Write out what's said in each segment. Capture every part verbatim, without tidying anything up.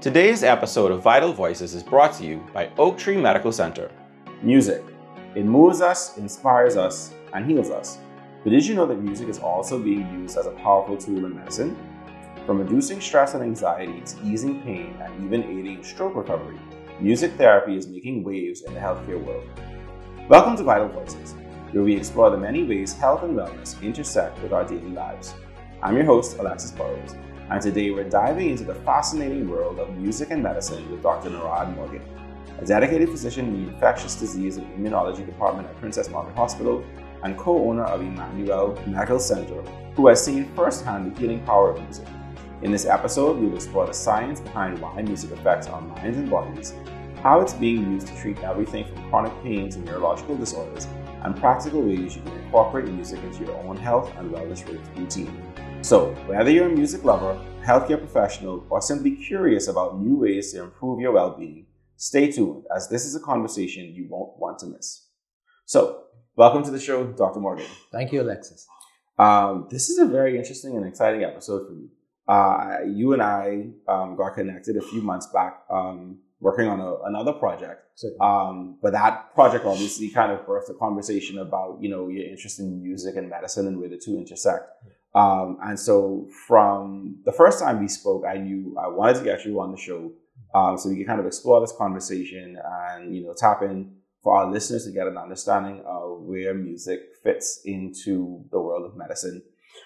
Today's episode of Vital Voices is brought to you by Oak Tree Medical Center. Music. It moves us, inspires us, and heals us. But did you know that music is also being used as a powerful tool in medicine? From reducing stress and anxiety to easing pain and even aiding in stroke recovery, music therapy is making waves in the healthcare world. Welcome to Vital Voices, where we explore the many ways health and wellness intersect with our daily lives. I'm your host, Alexis Burrows, and today we're diving into the fascinating world of music and medicine with Doctor Narad Morgan, a dedicated physician in the Infectious Disease and Immunology Department at Princess Margaret Hospital and co-owner of Emmanuel Medical Center, who has seen firsthand the healing power of music. In this episode, we'll explore the science behind why music affects our minds and bodies, how it's being used to treat everything from chronic pain to neurological disorders, and practical ways you can incorporate music into your own health and wellness routine. So, whether you're a music lover, healthcare professional, or simply curious about new ways to improve your well-being, stay tuned, as this is a conversation you won't want to miss. So, welcome to the show, Doctor Morgan. Thank you, Alexis. Um, this is a very interesting and exciting episode for me. Uh, you and I um, got connected a few months back, um, working on a, another project. Um, but that project obviously kind of birthed a conversation about, you know, your interest in music and medicine and where the two intersect. Um, and so from the first time we spoke, I knew I wanted to get you on the show um, so we could kind of explore this conversation and, you know, tap in for our listeners to get an understanding of where music fits into the world of medicine.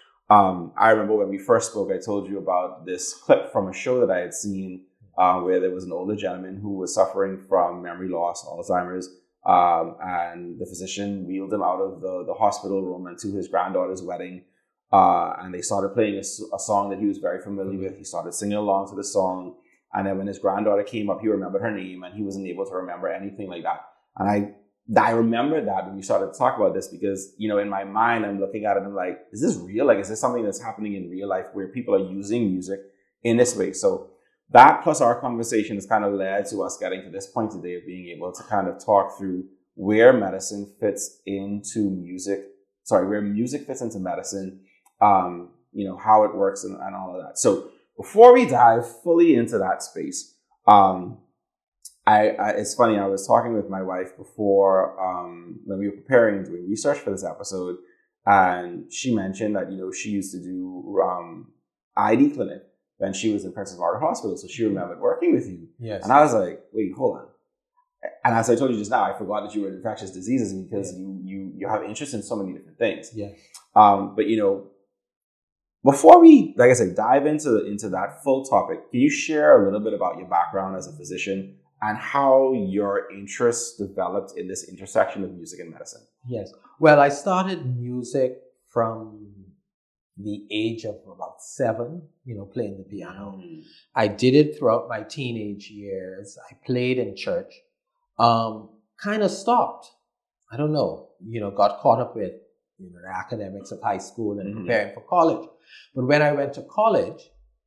Um, I remember when we first spoke, I told you about this clip from a show that I had seen uh, where there was an older gentleman who was suffering from memory loss, Alzheimer's, um, and the physician wheeled him out of the, the hospital room and to his granddaughter's wedding. Uh, and they started playing a, a song that he was very familiar with. He started singing along to the song. And then when his granddaughter came up, he remembered her name and he wasn't able to remember anything like that. And I I remember that when we started to talk about this because, you know, in my mind, I'm looking at it and I'm like, is this real? Like, is this something that's happening in real life where people are using music in this way? So that plus our conversation has kind of led to us getting to this point today of being able to kind of talk through where medicine fits into music. Sorry, where music fits into medicine. Um, you know, how it works and, and all of that. So before we dive fully into that space, um, I, I it's funny, I was talking with my wife before um, when we were preparing and doing research for this episode, and she mentioned that, you know, she used to do um, I D clinic when she was in Princess Margaret Hospital. So she remembered working with you. Yes. And I was like, wait, hold on. And as I told you just now, I forgot that you were in infectious diseases because yeah. you you you have interest in so many different things. Yeah. Um, but, you know, before we, like I said, dive into, into that full topic, can you share a little bit about your background as a physician and how your interests developed in this intersection of music and medicine? Yes. Well, I started music from the age of about seven, you know, playing the piano. Mm. I did it throughout my teenage years. I played in church. Um, kind of stopped. I don't know, you know, got caught up with, you know, the academics of high school and mm-hmm. preparing for college. But when I went to college,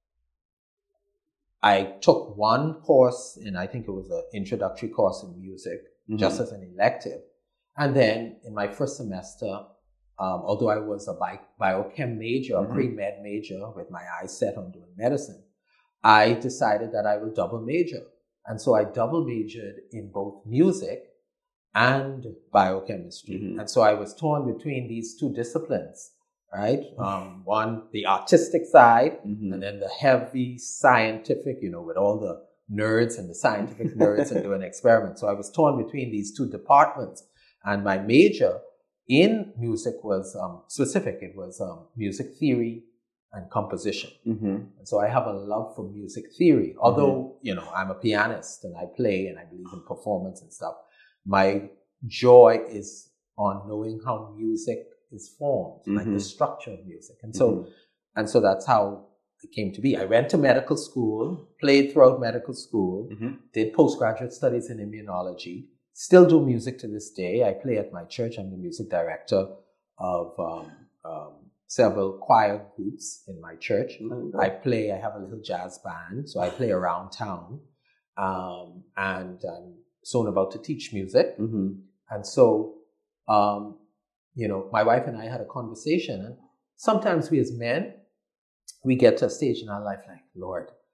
I took one course, and I think it was an introductory course in music, mm-hmm. just as an elective. And then in my first semester, um, although I was a bi- biochem major, mm-hmm. a pre-med major with my eyes set on doing medicine, I decided that I would double major. And so I double majored in both music and biochemistry. Mm-hmm. And so I was torn between these two disciplines, right? Um, one, the artistic side, mm-hmm. and then the heavy scientific, you know, with all the nerds and the scientific nerds and doing experiments. So I was torn between these two departments. And my major in music was um, specific. It was um, music theory and composition. Mm-hmm. And so I have a love for music theory. Although, mm-hmm. you know, I'm a pianist and I play and I believe in performance and stuff. My joy is on knowing how music is formed, mm-hmm. like the structure of music. And so, mm-hmm. and so that's how it came to be. I went to medical school, played throughout medical school, mm-hmm. did postgraduate studies in immunology, still do music to this day. I play at my church. I'm the music director of um, um, several choir groups in my church. Mm-hmm. I play, I have a little jazz band, so I play around town. Um, and I'm soon about to teach music. Mm-hmm. And so, um, you know, my wife and I had a conversation. And sometimes we as men, we get to a stage in our life like, Lord,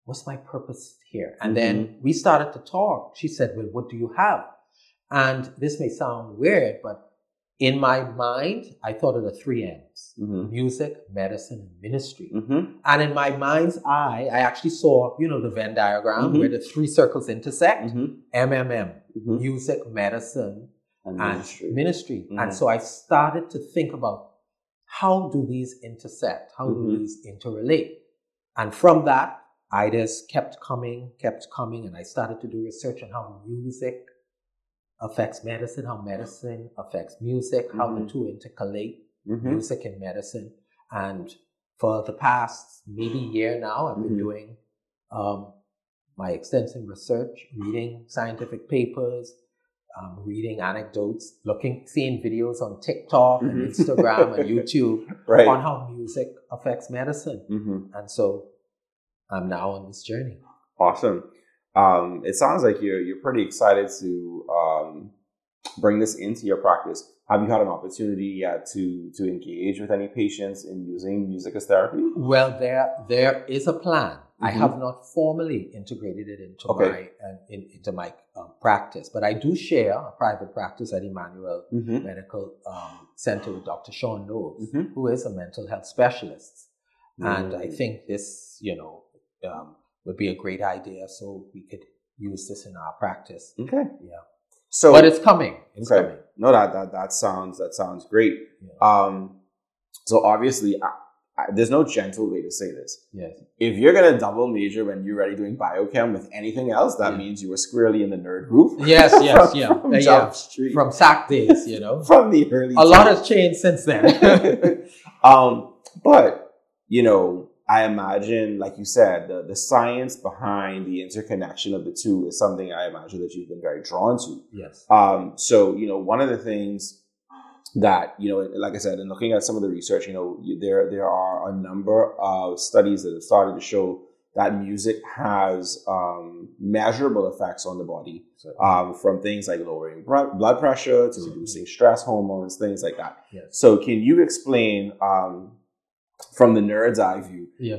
what's my purpose here? And mm-hmm. then we started to talk. She said, well, what do you have? And this may sound weird, but in my mind, I thought of the three M's, mm-hmm. music, medicine, and ministry. Mm-hmm. And in my mind's eye, I actually saw, you know, the Venn diagram mm-hmm. where the three circles intersect, mm-hmm. M M M, mm-hmm. music, medicine, and, and ministry. ministry. Mm-hmm. And so I started to think about how do these intersect? How mm-hmm. do these interrelate? And from that, ideas kept coming, kept coming, and I started to do research on how music affects medicine, how medicine affects music, mm-hmm. how the two intercalate, mm-hmm. music and medicine. And for the past maybe year now, I've been mm-hmm. doing um, my extensive research, reading scientific papers, um, reading anecdotes, looking, seeing videos on TikTok mm-hmm. and Instagram and YouTube right. on how music affects medicine. Mm-hmm. And so I'm now on this journey. Awesome. Um, it sounds like you're you're pretty excited to um, bring this into your practice. Have you had an opportunity yet to to engage with any patients in using music as therapy? Well, there there is a plan. Mm-hmm. I have not formally integrated it into okay. my uh, in, into my um, practice, but I do share a private practice at Emmanuel mm-hmm. Medical um, Center with Doctor Sean Knowles, mm-hmm. who is a mental health specialist, mm-hmm. and I think this, you know. Um, would be a great idea, so we could use this in our practice. Okay. Yeah. So, but it's coming. It's okay. coming. No, that that that sounds that sounds great. Yeah. Um, so obviously, I, I, there's no gentle way to say this. Yes. If you're gonna double major when you're already doing biochem with anything else, that yeah. means you were squarely in the nerd group. Yes. Yes. from, yeah. From uh, Jump yeah. Street. From S A C days, you know. From the early. A time. lot has changed since then. um, but you know. I imagine, like you said, the, the science behind the interconnection of the two is something I imagine that you've been very drawn to. Yes. Um, so, you know, one of the things that, you know, like I said, in looking at some of the research, you know, there there are a number of studies that have started to show that music has um, measurable effects on the body, um, from things like lowering blood pressure to reducing stress hormones, things like that. Yes. So can you explain... Um, from the nerd's eye view, yeah.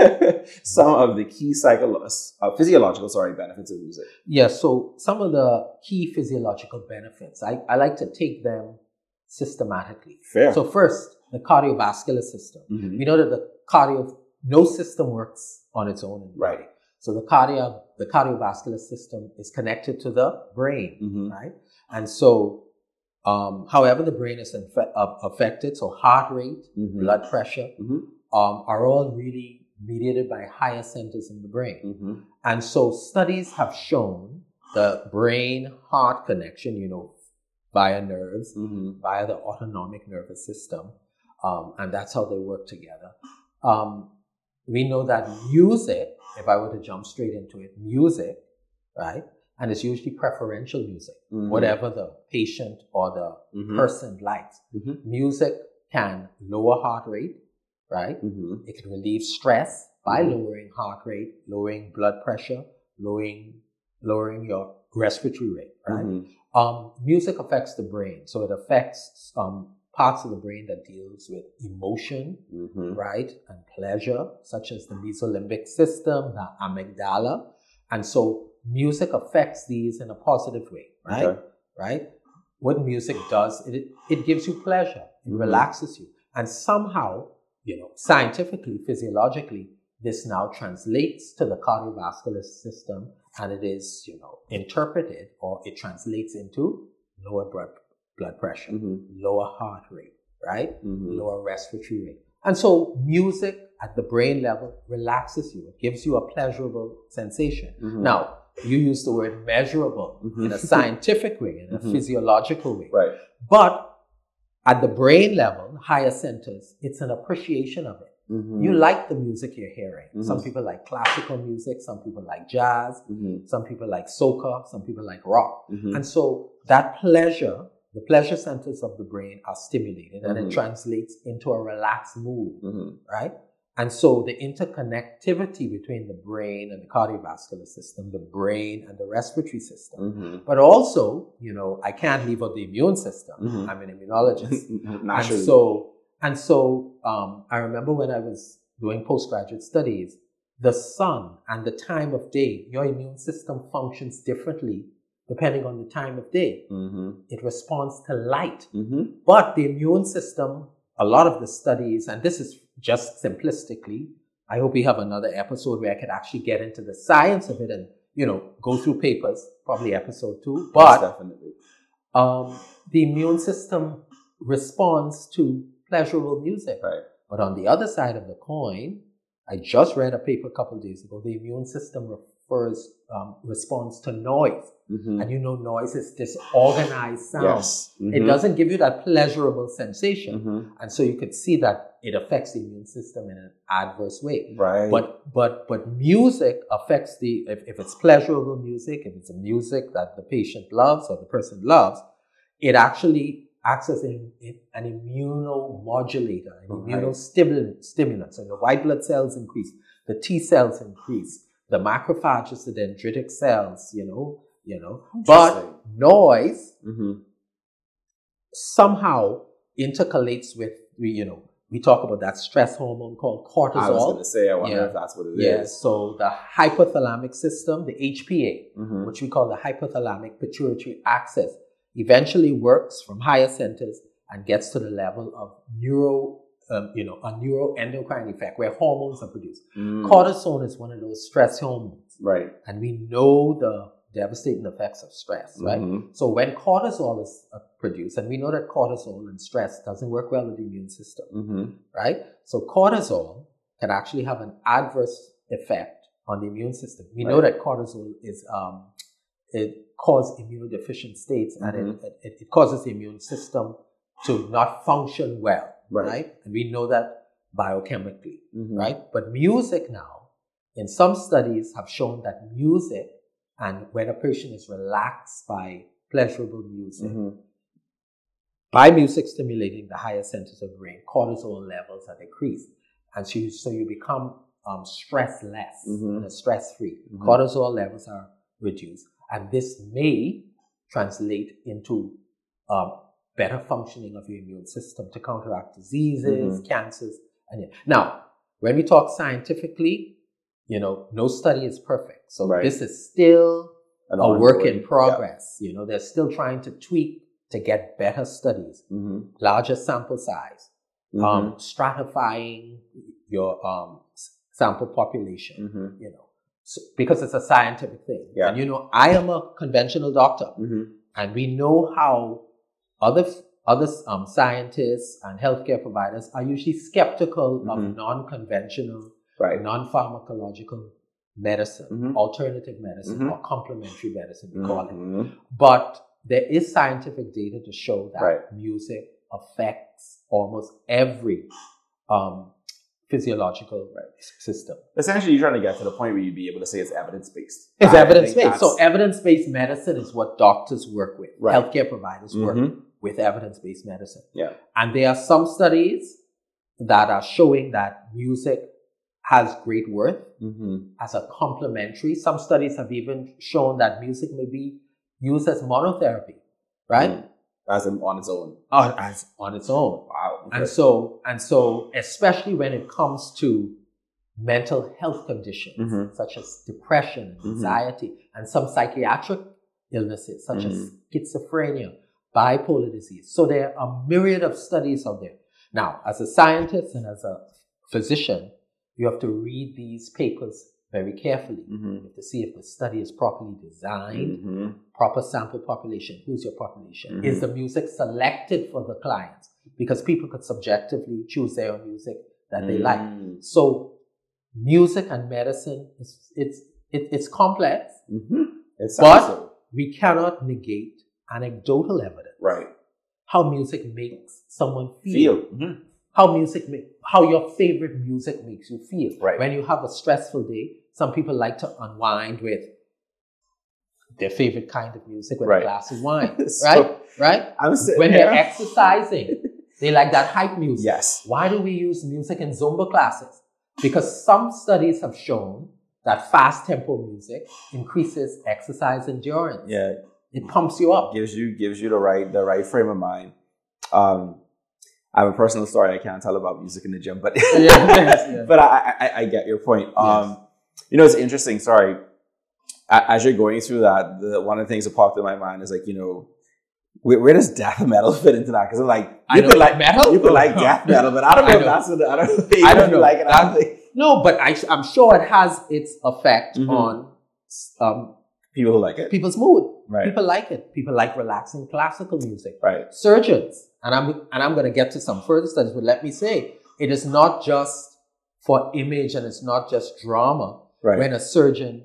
some of the key psycholo- uh, physiological sorry, benefits of music? Yeah, so some of the key physiological benefits, I, I like to take them systematically. Fair. So first, the cardiovascular system. Mm-hmm. We know that the cardio, no system works on its own. Right. So the cardio, the cardiovascular system is connected to the brain, mm-hmm. right? And so Um, however, the brain is infe- uh, affected, so heart rate, mm-hmm. blood pressure, mm-hmm. um, are all really mediated by higher centers in the brain. Mm-hmm. And so studies have shown the brain-heart connection, you know, via nerves, mm-hmm. via the autonomic nervous system, um, and that's how they work together. Um, we know that music, if I were to jump straight into it, music, right? And it's usually preferential music, mm-hmm. whatever the patient or the mm-hmm. person likes. Mm-hmm. Music can lower heart rate, right? Mm-hmm. It can relieve stress by mm-hmm. lowering heart rate, lowering blood pressure, lowering lowering your respiratory rate, right? Mm-hmm. Um, music affects the brain. So it affects um, parts of the brain that deals with emotion, mm-hmm. right? And pleasure, such as the mesolimbic system, the amygdala. And so music affects these in a positive way, right? Okay. Right? What music does, it it gives you pleasure. It mm-hmm. relaxes you. And somehow, you know, scientifically, physiologically, this now translates to the cardiovascular system, and it is, you know, interpreted, or it translates into lower blood, blood pressure, mm-hmm. lower heart rate, right? Mm-hmm. Lower respiratory rate. And so music at the brain level relaxes you. It gives you a pleasurable sensation. Mm-hmm. Now, you use the word measurable mm-hmm. in a scientific way, in a mm-hmm. physiological way. Right. But at the brain level, higher centers, it's an appreciation of it. Mm-hmm. You like the music you're hearing. Mm-hmm. Some people like classical music. Some people like jazz. Mm-hmm. Some people like soca. Some people like rock. Mm-hmm. And so that pleasure, the pleasure centers of the brain are stimulated, and mm-hmm. it translates into a relaxed mood, mm-hmm. right? And so the interconnectivity between the brain and the cardiovascular system, the brain and the respiratory system, mm-hmm. but also, you know, I can't leave out the immune system. Mm-hmm. I'm an immunologist. Naturally. And so, and so um, I remember when I was doing postgraduate studies, the sun and the time of day, your immune system functions differently depending on the time of day. Mm-hmm. It responds to light. Mm-hmm. But the immune system, a lot of the studies, and this is just simplistically, I hope we have another episode where I could actually get into the science of it and, you know, go through papers, probably episode two. But Yes, definitely. um, the immune system responds to pleasurable music. Right. But on the other side of the coin, I just read a paper a couple of days ago. The immune system refers, um, responds to noise. Mm-hmm. And you know, noise is disorganized sound. Yes. Mm-hmm. It doesn't give you that pleasurable sensation. Mm-hmm. And so you could see that it affects the immune system in an adverse way. Right. But but but music affects the, if, if it's pleasurable music, if it's a music that the patient loves or the person loves, it actually acts as an, an immunomodulator, an Right. immunostimulant. Stimulant. So the white blood cells increase, the T cells increase, the macrophages, the dendritic cells, you know, you know. But noise Mm-hmm. somehow intercalates with, you know, we talk about that stress hormone called cortisol. I was going to say, I wonder Yeah. if that's what it is. Yeah, so the hypothalamic system, the H P A, Mm-hmm. which we call the hypothalamic pituitary axis, eventually works from higher centers and gets to the level of neuro, um, you know, a neuroendocrine effect where hormones are produced. Mm. Cortisol is one of those stress hormones, Right. and we know the devastating effects of stress, right? Mm-hmm. So when cortisol is uh, produced, and we know that cortisol and stress doesn't work well with the immune system, Mm-hmm. right? So cortisol can actually have an adverse effect on the immune system. We know Right. that cortisol is um, it causes immunodeficient states, and Mhm. it, it it causes the immune system to not function well, Right. right? And we know that biochemically, Mm-hmm. right? But music now, in some studies, have shown that music, and when a person is relaxed by pleasurable music, Mm-hmm. by music stimulating the higher centers of the brain, cortisol levels are decreased. And so you, so you become um, stressless Mhm. and stress-free. Mhm. Cortisol levels are reduced. And this may translate into um, better functioning of your immune system to counteract diseases, Mhm. cancers. And yeah. Now, when we talk scientifically, you know, no study is perfect. So Right. this is still An a work in ongoing- progress. You know, they're still trying to tweak to get better studies, Yeah. Mm-hmm. larger sample size, Mm-hmm. um, stratifying your um, s- sample population, Mm-hmm. you know, so, because it's a scientific thing. Yeah. And, you know, I am a conventional doctor, Mm-hmm. and we know how other f- other um, scientists and healthcare providers are usually skeptical Mhm. of non-conventional, Right. non-pharmacological medicine, Mhm. alternative medicine, Mhm. or complementary medicine, we call it. Mhm. But there is scientific data to show that Right. music affects almost every um, physiological Right. system. Essentially, you're trying to get to the point where you'd be able to say it's evidence-based. It's I evidence think based. So that's- evidence-based medicine is what doctors work with. Right. Healthcare providers work Mhm. with evidence-based medicine. Yeah. And there are some studies that are showing that music has great worth Mm-hmm. as a complementary. Some studies have even shown that music may be used as monotherapy, right? Mm. As in, on its own. Or as on its own. Wow. Okay. And so, and so, especially when it comes to mental health conditions Mhm. such as depression, Mhm. anxiety, and some psychiatric illnesses such as Mhm. schizophrenia, bipolar disease. So there are a myriad of studies out there. Now, as a scientist and as a physician, you have to read these papers very carefully. Mhm. You have to see if the study is properly designed, Mhm. proper sample population. Who's your population? Mhm. Is the music selected for the clients? Because people could subjectively choose their own music that they like. Mm. So music and medicine, is, it's, it, it's complex, Mhm. It sounds but so. we cannot negate anecdotal evidence. Right. How music makes someone feel. Feel. Mhm. How music make, how your favorite music makes you feel. Right. When you have a stressful day, some people like to unwind with their favorite kind of music with Right. a glass of wine, So, right? Right? I'm sitting When here. they're exercising, they like that hype music. Yes. Why do we use music in Zumba classes? Because some studies have shown that fast tempo music increases exercise endurance. Yeah. It pumps you up. Gives you gives you the right the right frame of mind. Um, I have a personal story I can't tell about music in the gym, but Yes, yes. but I, I I get your point. Um, Yes. You know, it's interesting. Sorry. As you're going through that, the, one of the things that popped in my mind is like, you know, where, where does death metal fit into that? Because I'm like, you I could don't like metal. You could like death metal, but I don't know I if know. that's what the, I don't know. If I don't know. Like it. I don't think No, but I, I'm sure it has its effect Mhm. on um, people who like it. people's mood. Right. People like it. People like relaxing classical music. Right. Surgeons, and I'm and I'm going to get to some further studies, but let me say, it is not just for image and it's not just drama. Right. When a surgeon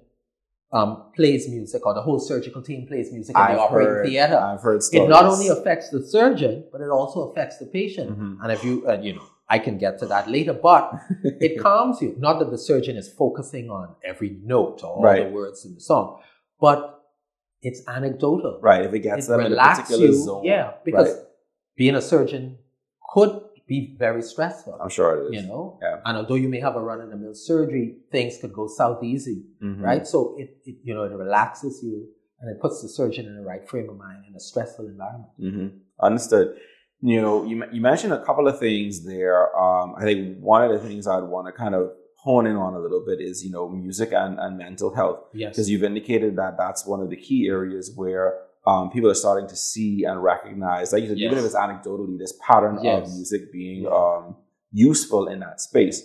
um, plays music or the whole surgical team plays music in I've the operating heard, theater, I've heard stories. it not only affects the surgeon, but it also affects the patient. Mhm. And if you, uh, you know, I can get to that later, but it calms you. Not that the surgeon is focusing on every note or all Right. the words in the song, but it's anecdotal. Right. If it gets It them in a relaxes particular you. zone. Yeah, because Right. being a surgeon could be very stressful. I'm sure it is. You know, Yeah. and although you may have a run-of-the-mill surgery, things could go south easy, Mhm. right? So it, it, you know, it relaxes you and it puts the surgeon in the right frame of mind in a stressful environment. Mm-hmm. Understood. You know, you you mentioned a couple of things there. Um, I think one of the things I'd want to kind of hone in on a little bit is, you know, music and, and mental health. Yes. Because you've indicated that that's one of the key areas where um, people are starting to see and recognize, like you said, Yes. even if it's anecdotally, this pattern Yes. of music being Yeah. um, useful in that space.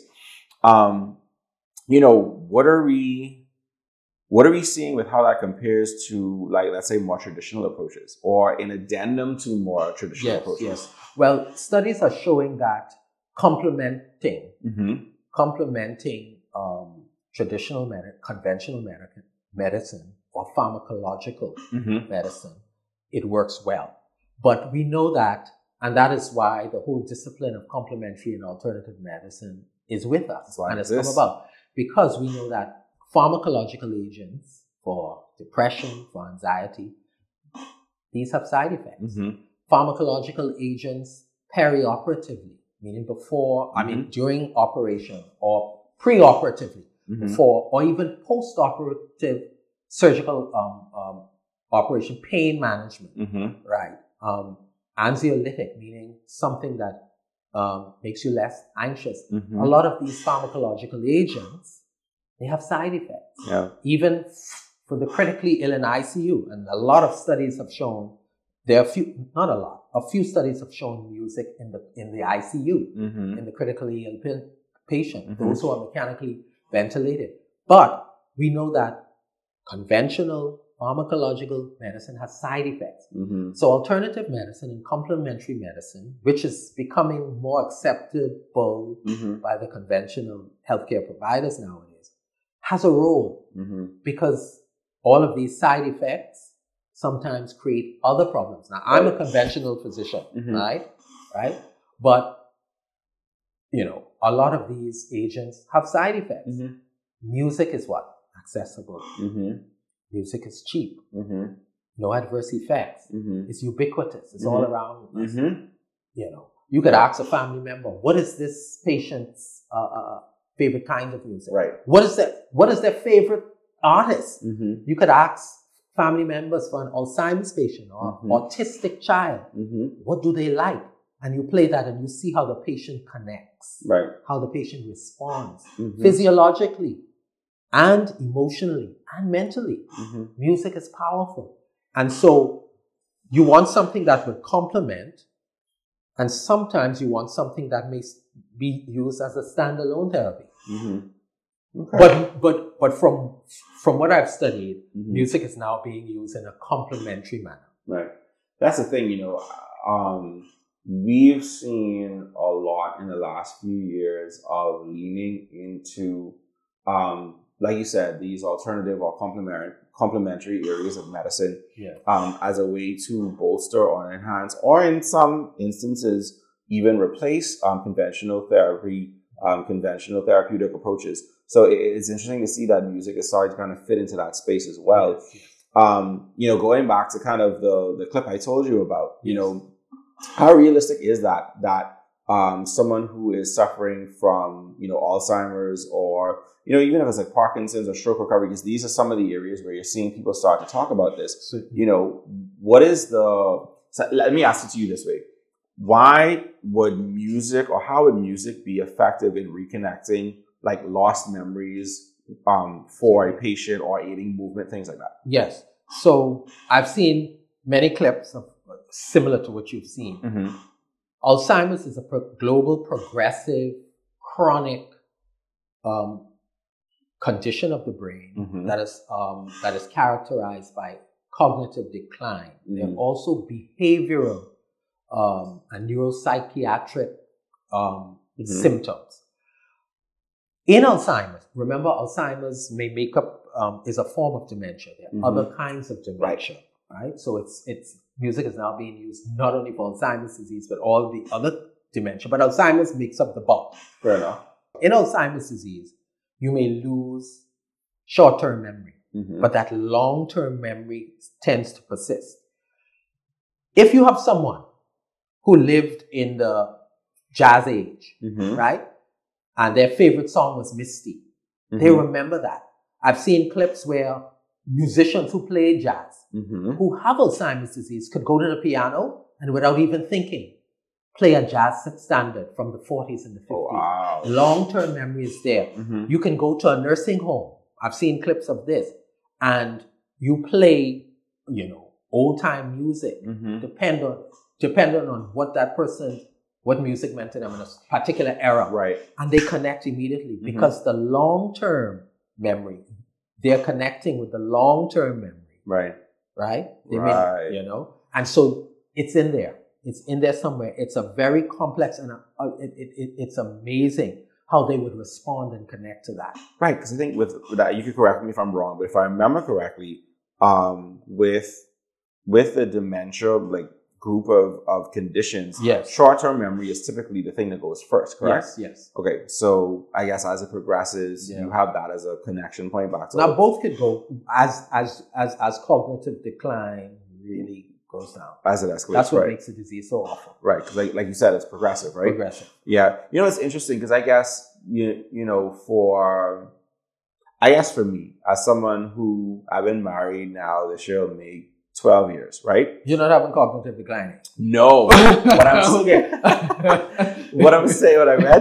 Um, you know, what are we... What are we seeing with how that compares to, like, let's say, more traditional approaches or an addendum to more traditional Yes, approaches? yes. Well, studies are showing that complementing, Mm-hmm. complementing um, traditional med- conventional med- medicine or pharmacological Mm-hmm. medicine, it works well. But we know that, and that is why the whole discipline of complementary and alternative medicine is with us. That's why And it it's come exists. about because we know that pharmacological agents for depression, for anxiety, these have side effects. Mm-hmm. Pharmacological agents perioperatively, meaning before, I mean, during operation or preoperatively, Mm-hmm. before, or even post-operative surgical um, um, operation, pain management, Mm-hmm. right? Um, anxiolytic, meaning something that um, makes you less anxious. Mm-hmm. A lot of these pharmacological agents, they have side effects. Yeah. Even for the critically ill in I C U, and a lot of studies have shown, there are few, not a lot, a few studies have shown music in the in the I C U, Mm-hmm. in the critically ill pa- patient, Mhm. those who are mechanically ventilated. But we know that conventional pharmacological medicine has side effects. Mm-hmm. So alternative medicine and complementary medicine, which is becoming more acceptable Mm-hmm. by the conventional healthcare providers nowadays, has a role Mm-hmm. because all of these side effects sometimes create other problems. Now, I'm a conventional physician, Mhm. right? Right? But, you know, a lot of these agents have side effects. Mm-hmm. Music is what? Accessible. Mm-hmm. Music is cheap. Mm-hmm. No adverse effects. Mm-hmm. It's ubiquitous. It's all Mhm. around. us. Mm-hmm. You know, you could ask a family member, what is this patient's uh, uh, favorite kind of music? Right. What is their, what is their favorite artist? Mm-hmm. You could ask family members for an Alzheimer's patient or Mhm. autistic child, Mm-hmm. what do they like? And you play that and you see how the patient connects, Right. how the patient responds Mm-hmm. physiologically and emotionally and mentally. Mm-hmm. Music is powerful. And so you want something that would complement, and sometimes you want something that may be used as a standalone therapy. Mm-hmm. Okay. But but but from from what I've studied, Mhm. music is now being used in a complementary manner. Right. That's the thing, you know, um, we've seen a lot in the last few years of leaning into, um, like you said, these alternative or complementary, complementary areas of medicine Yeah. um, as a way to bolster or enhance, or in some instances, even replace um, conventional therapy, um, conventional therapeutic approaches. So it, it's interesting to see that music is starting to kind of fit into that space as well. Yes, yes. Um, you know, going back to kind of the, the clip I told you about, you Yes. know, how realistic is that, that um, someone who is suffering from, you know, Alzheimer's or, you know, even if it's like Parkinson's or stroke recovery, because these are some of the areas where you're seeing people start to talk about this. So, You know, what is the, so let me ask it to you this way. Why would music or how would music be effective in reconnecting like lost memories um, for a patient or aiding movement, things like that? Yes. So I've seen many clips of similar to what you've seen. Mm-hmm. Alzheimer's is a pro- global, progressive, chronic um, condition of the brain Mm-hmm. that is um, that is characterized by cognitive decline. Mm-hmm. There are also behavioral um, and neuropsychiatric um, Mm-hmm. symptoms. In Alzheimer's, remember, Alzheimer's may make up um, is a form of dementia. There are Mm-hmm. other kinds of dementia, right? So it's it's music is now being used not only for Alzheimer's disease but all the other dementia. But Alzheimer's makes up the bulk. Fair enough. In Alzheimer's disease, you may lose short-term memory, Mm-hmm. but that long-term memory tends to persist. If you have someone who lived in the jazz age, Mm-hmm. right, and their favorite song was Misty, Mm-hmm. they remember that. I've seen clips where musicians who play jazz, Mm-hmm. who have Alzheimer's disease, could go to the piano and without even thinking, play a jazz standard from the forties and the fifties. Oh, wow. Long-term memory is there. Mm-hmm. You can go to a nursing home. I've seen clips of this. And you play, you know, old-time music, Mm-hmm. depend on, depending on what that person, what music meant to them in a particular era. Right. And they connect immediately Mhm. because the long-term memory, they're connecting with the long-term memory, Right. right? They Right. May, you know, and so it's in there. It's in there somewhere. It's a very complex and uh, it, it, it, it's amazing how they would respond and connect to that. Right, because I think with, with that, you could correct me if I'm wrong, but if I remember correctly, um, with with the dementia like group of, of conditions, Yes. short-term memory is typically the thing that goes first, correct? Yes, yes. Okay, so I guess as it progresses, Yeah. you have that as a connection point back to Now both could go as as as as cognitive decline really goes down. as it escalates. That's what right, makes the disease so awful. right, because like like you said, it's progressive, right? Progressive. Yeah, you know it's interesting because I guess you you know for I guess for me as someone who I've been married now this year will make twelve years, right? You're not having cognitive decline. No, what I'm saying, what I'm saying, what I meant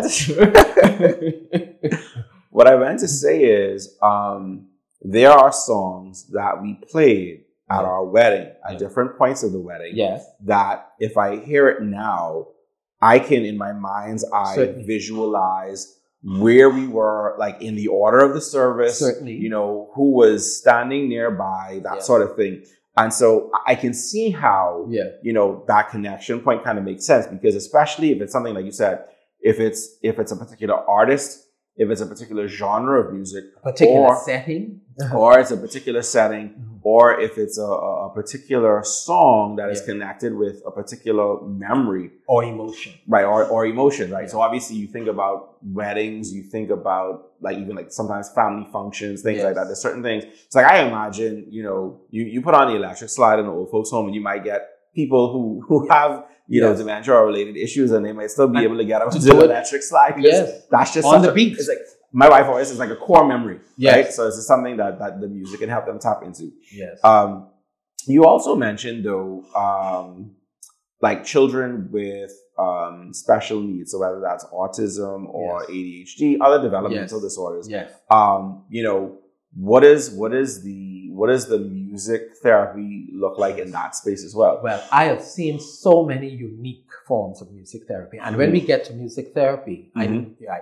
to, what I meant to say is, um, there are songs that we played at Yeah. our wedding at Yeah. different points of the wedding. Yes. That if I hear it now, I can, in my mind's eye, Certainly. visualize where we were, like in the order of the service. Certainly. You know, who was standing nearby, that Yeah. sort of thing. And so I can see how Yeah. you know, that connection point kind of makes sense because especially if it's something like you said, if it's if it's a particular artist, if it's a particular genre of music, Particular or, setting. or it's a particular setting, Mhm. or if it's a, a a particular song that is Yeah. connected with a particular memory, Or emotion. right, or, or emotion, right? Yeah. So obviously you think about weddings, you think about like even like sometimes family functions, things like Yes. that. There's certain things. It's like I imagine, you know, you, you put on the electric slide in an old folks home and you might get people who, who have, you know, Yes. dementia or related issues and they might still be And able to get up to to the do it- electric slide. 'Cause Yes. That's just On such the a- beat. It's like my wife always is like a core memory, Yes. right? So it's just something that, that the music can help them tap into. Yes. Um, you also mentioned though, um, like children with um, special needs, so whether that's autism or Yes. A D H D, other developmental Yes. disorders. yes. Um, you know, what is what is the what does the music therapy look like in that space as well? Well, I have seen so many unique forms of music therapy. And when we get to music therapy, I, Mhm. I,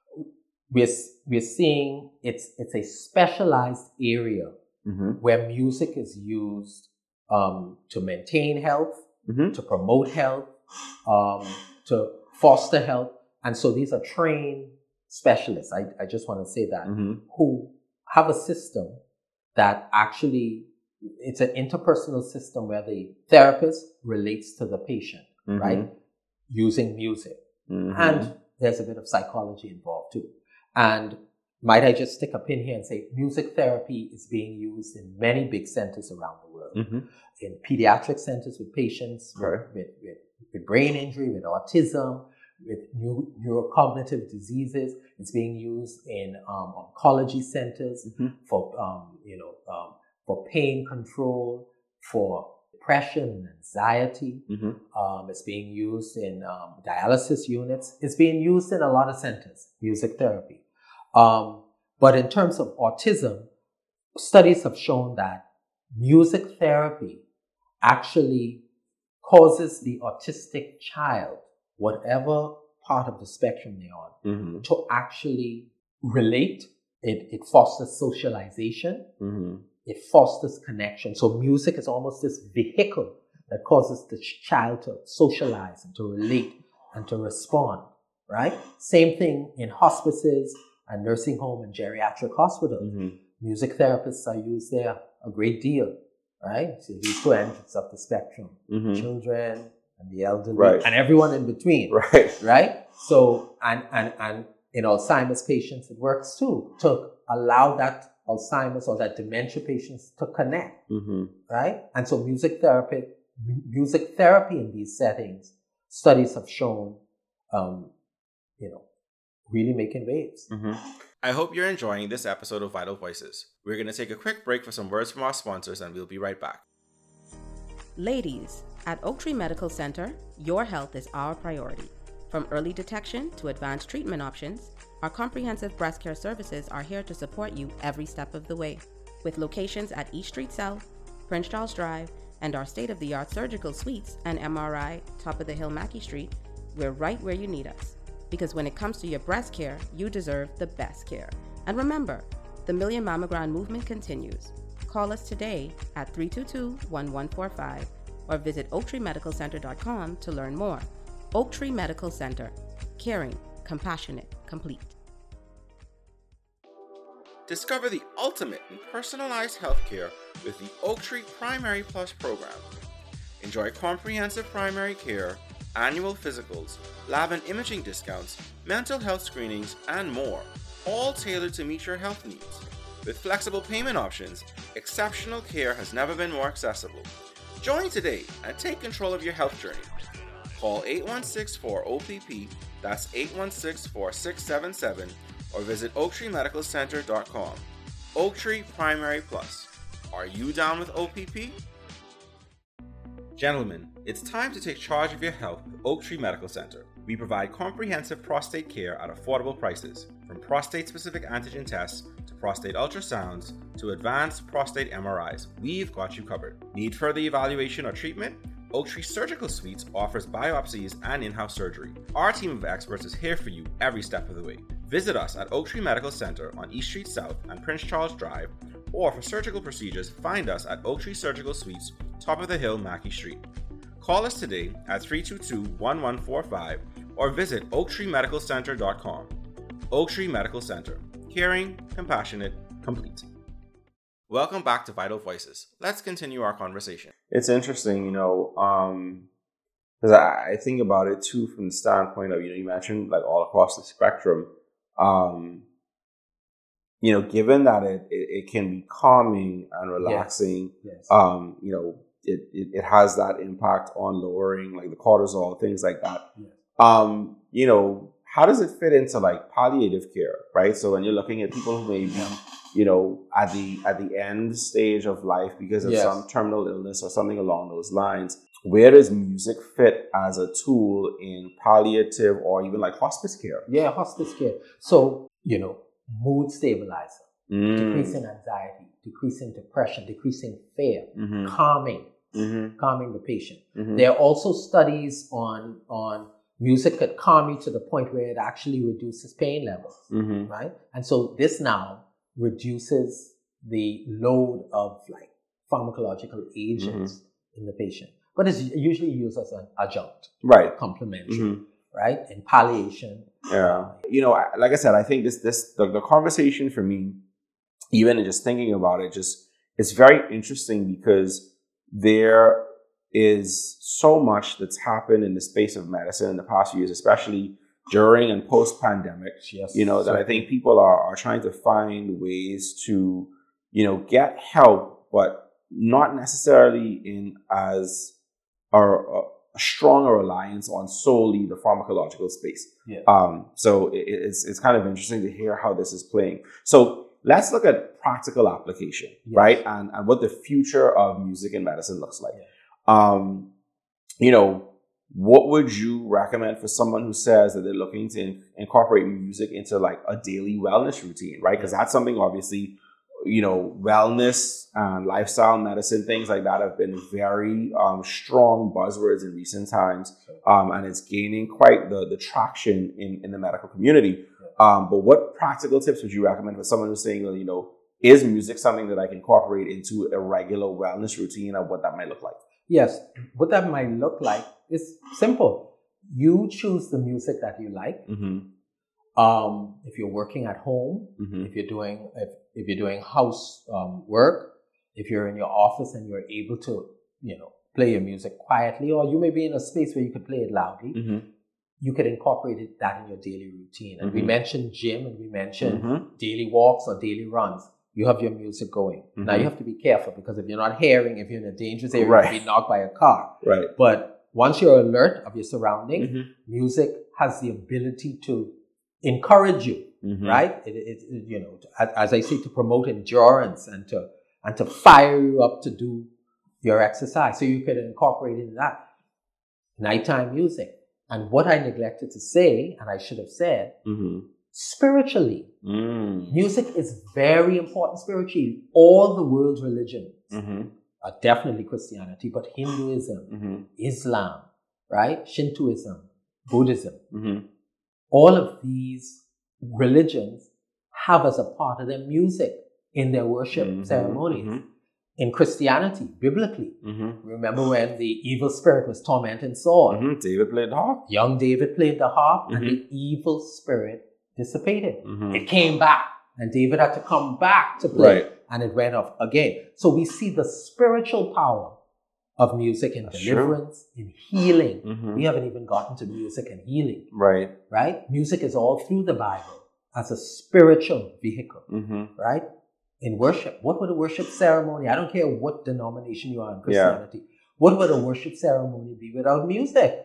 we're, we're seeing it's, it's a specialized area Mm-hmm. where music is used um, to maintain health, Mm-hmm. to promote health, um, to foster health. And so these are trained specialists. I, I just want to say that, Mm-hmm. who have a system that actually, it's an interpersonal system where the therapist relates to the patient, Mm-hmm. right? Using music. Mm-hmm. And there's a bit of psychology involved too. And might I just stick a pin here and say music therapy is being used in many big centers around the world. Mm-hmm. In pediatric centers with patients with, Right. with, with, with brain injury, with autism, with new, neurocognitive diseases. It's being used in um, oncology centers Mm-hmm. for, um, you know, um, for pain control, for depression and anxiety. Mm-hmm. Um, it's being used in um, dialysis units. It's being used in a lot of centers, music therapy. Um, But in terms of autism, studies have shown that music therapy actually causes the autistic child, whatever part of the spectrum they're on, Mm-hmm. to actually relate. It, it fosters socialization. Mm-hmm. It fosters connection. So music is almost this vehicle that causes the child to socialize and to relate and to respond, right? Same thing in hospices and nursing home and geriatric hospitals. Mm-hmm. Music therapists are used there a great deal, right? So these two ends of the spectrum, Mm-hmm. children and the elderly, Right. and everyone in between, Right. right? So, and, and, and in Alzheimer's patients, it works too, to allow that Alzheimer's or that dementia patients to connect, Mm-hmm. right? And so music therapy, music therapy in these settings, studies have shown, um, you know, really making waves. Mm-hmm. I hope you're enjoying this episode of Vital Voices. We're going to take a quick break for some words from our sponsors and we'll be right back. Ladies, at Oak Tree Medical Center, your health is our priority. From early detection to advanced treatment options, our comprehensive breast care services are here to support you every step of the way. With locations at East Street South, Prince Charles Drive, and our state-of-the-art surgical suites and M R I, top of the hill Mackey Street, we're right where you need us. Because when it comes to your breast care, you deserve the best care. And remember, the Million Mammogram movement continues. Call us today at three two two, one one four five or visit oak tree medical center dot com to learn more. Oak Tree Medical Center. Caring, compassionate, complete. Discover the ultimate in personalized healthcare with the Oak Tree Primary Plus program. Enjoy comprehensive primary care, annual physicals, lab and imaging discounts, mental health screenings, and more, all tailored to meet your health needs. With flexible payment options, exceptional care has never been more accessible. Join today and take control of your health journey. Call eight one six four O P P, that's eight one six four six seven seven, or visit oak tree medical center dot com. Oak Tree Primary Plus. Are you down with O P P? Gentlemen, it's time to take charge of your health with Oak Tree Medical Center. We provide comprehensive prostate care at affordable prices, from prostate-specific antigen tests to prostate ultrasounds to advanced prostate M R Is. We've got you covered. Need further evaluation or treatment? Oak Tree Surgical Suites offers biopsies and in-house surgery. Our team of experts is here for you every step of the way. Visit us at Oak Tree Medical Center on East Street South and Prince Charles Drive, or for surgical procedures, find us at Oak Tree Surgical Suites, top of the hill, Mackey Street. Call us today at three two two, one one four five or visit oak tree medical center dot com. Oak Tree Medical Center. Caring, compassionate, complete. Welcome back to Vital Voices. Let's continue our conversation. It's interesting, you know, um, because I, I think about it too from the standpoint of, you know, you mentioned like all across the spectrum. Um, you know, given that it, it, it can be calming and relaxing, Yes. Yes. um, you know, it, it, it has that impact on lowering like the cortisol, things like that. Yes. Um, you know, how does it fit into like palliative care, right? So when you're looking at people who may be, you know, at the at the end stage of life because of Yes. some terminal illness or something along those lines, where does music fit as a tool in palliative or even like hospice care? Yeah, hospice care. So, you know, mood stabilizer, Mm. decreasing anxiety, decreasing depression, decreasing fear, Mm-hmm. calming, Mm-hmm. calming the patient. Mm-hmm. There are also studies on on music that calm you to the point where it actually reduces pain levels, Mm-hmm. right? And so this now reduces the load of like pharmacological agents in the patient, but it's usually used as an adjunct, Right. complementary, Mm-hmm. right? In palliation. Yeah. You know, I- like I said, I think this, this, the, the conversation for me, even in just thinking about it, just, it's very interesting because there is so much that's happened in the space of medicine in the past few years, especially during and post pandemic, Yes. you know, that I think people are, are trying to find ways to, you know, get help, but not necessarily in as a, a stronger reliance on solely the pharmacological space. Yeah. Um, so it, it's it's kind of interesting to hear how this is playing. So let's look at practical application, Yes. right? And and what the future of music and medicine looks like. Yeah. Um, you know, what would you recommend for someone who says that they're looking to in- incorporate music into like a daily wellness routine, right? Because that's something obviously, you know, wellness and lifestyle medicine, things like that have been very um, strong buzzwords in recent times. Um, and it's gaining quite the, the traction in, in the medical community. Um, but what practical tips would you recommend for someone who's saying, well, you know, is music something that I can incorporate into a regular wellness routine, and what that might look like? Yes, what that might look like is simple. You choose the music that you like. Mm-hmm. Um, if you're working at home, Mm-hmm. if you're doing if, if you're doing house um, work, if you're in your office and you're able to, you know, play your music quietly, or you may be in a space where you could play it loudly, Mm-hmm. you could incorporate it, that in your daily routine. And Mm-hmm. we mentioned gym, and we mentioned Mm-hmm. daily walks or daily runs. You have your music going. Mm-hmm. Now you have to be careful, because if you're not hearing, if you're in a dangerous area, Right. you'll be knocked by a car. Right. But once you're alert of your surroundings, Mm-hmm. music has the ability to encourage you, Mm-hmm. right? It, it, it, you know, as, as I say, to promote endurance and to and to fire you up to do your exercise. So you can incorporate into that nighttime music. And what I neglected to say, and I should have said, Mm-hmm. spiritually, Mm. music is very important spiritually. All the world's religions Mm-hmm. are definitely Christianity, but Hinduism, Mm-hmm. Islam, right? Shintoism, Buddhism, Mm-hmm. all of these religions have as a part of their music in their worship Mm-hmm. ceremonies. Mm-hmm. In Christianity, biblically, Mm-hmm. remember when the evil spirit was tormenting Saul? Mm-hmm. David played the harp. Young David played the harp, and Mhm. the evil spirit dissipated. Mm-hmm. It came back, and David had to come back to play, Right. and it went off again. So we see the spiritual power of music in That's deliverance, in healing. Mm-hmm. We haven't even gotten to music and healing, Right. right? Music is all through the Bible as a spiritual vehicle, Mm-hmm. right? In worship. What would a worship ceremony, I don't care what denomination you are in Christianity, what would a worship ceremony be without music?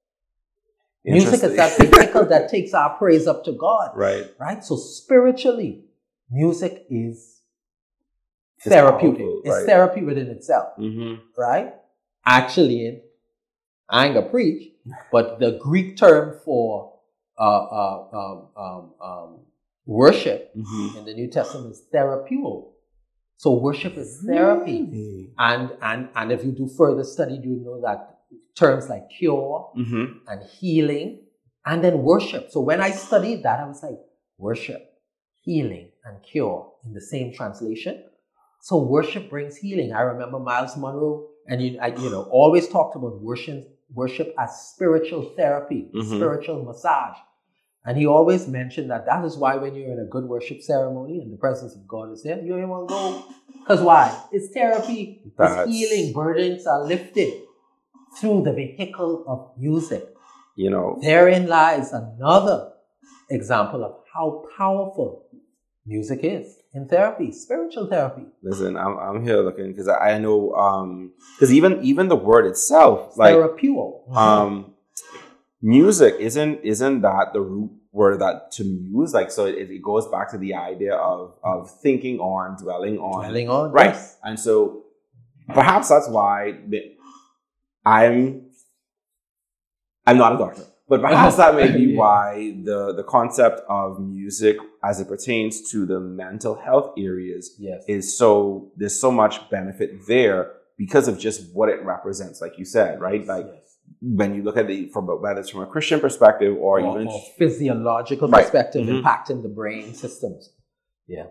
Music is that vehicle that takes our praise up to God, Right. right? So spiritually, music is It's therapeutic. powerful, It's right. therapy within itself, Mm-hmm. right? Actually, I ain't gonna preach, but the Greek term for uh, uh, um, um, um, worship Mm-hmm. in the New Testament is therapeuo. So worship is therapy. Really? And, and, and if you do further study, you know that terms like cure Mm-hmm. and healing and then worship. So when I studied that, I was like, worship, healing, and cure in the same translation. So worship brings healing. I remember Miles Monroe, and you, I, you know, always talked about worship, worship as spiritual therapy, Mhm. spiritual massage. And he always mentioned that that is why when you're in a good worship ceremony and the presence of God is there, you don't want to go. Because why? It's therapy. That's- It's healing. Burdens are lifted through the vehicle of music. You know, Therein lies another example of how powerful music is in therapy, spiritual therapy. listen, I'm I'm here looking because I, I know um because even even the word itself, like Therapeuo. um music isn't isn't that the root word that to muse, like so it, it goes back to the idea of of thinking on, dwelling on, Dwelling on, right? yes. And so perhaps that's why the- I'm I'm not a doctor, but perhaps that may be Yeah. why the the concept of music as it pertains to the mental health areas Yes. is so there's so much benefit there because of just what it represents, like you said, right? Like Yes. when you look at it from whether it's from a Christian perspective or, Or, even or physiological Right. perspective Mhm. impacting the brain systems. Yeah.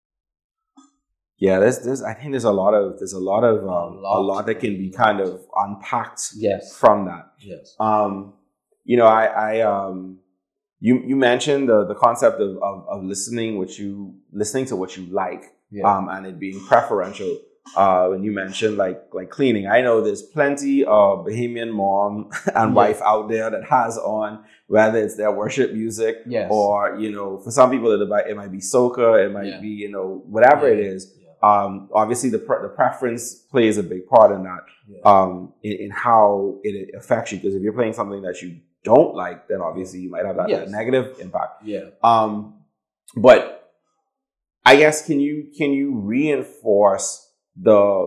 yeah, there's there's I think there's a lot of there's a lot of um, a, lot. lot. that can be kind of unpacked Yes. from that. Yes. Um, you know, I, I um, you you mentioned the the concept of, of of listening what you listening to what you like, Yeah. um, and it being preferential. Uh, when you mentioned like like cleaning, I know there's plenty of Bahamian mom and Yeah. wife out there that has on whether it's their worship music Yes. or you know for some people it might it might be soca, it might Yeah. be you know whatever Yeah. it is. Yeah. Um, obviously the pre- the preference plays a big part in that. Yeah. Um, in, in how it affects you, because if you're playing something that you don't like, then obviously you might have that, Yes. that negative impact. Yeah. Um, but I guess can you can you reinforce the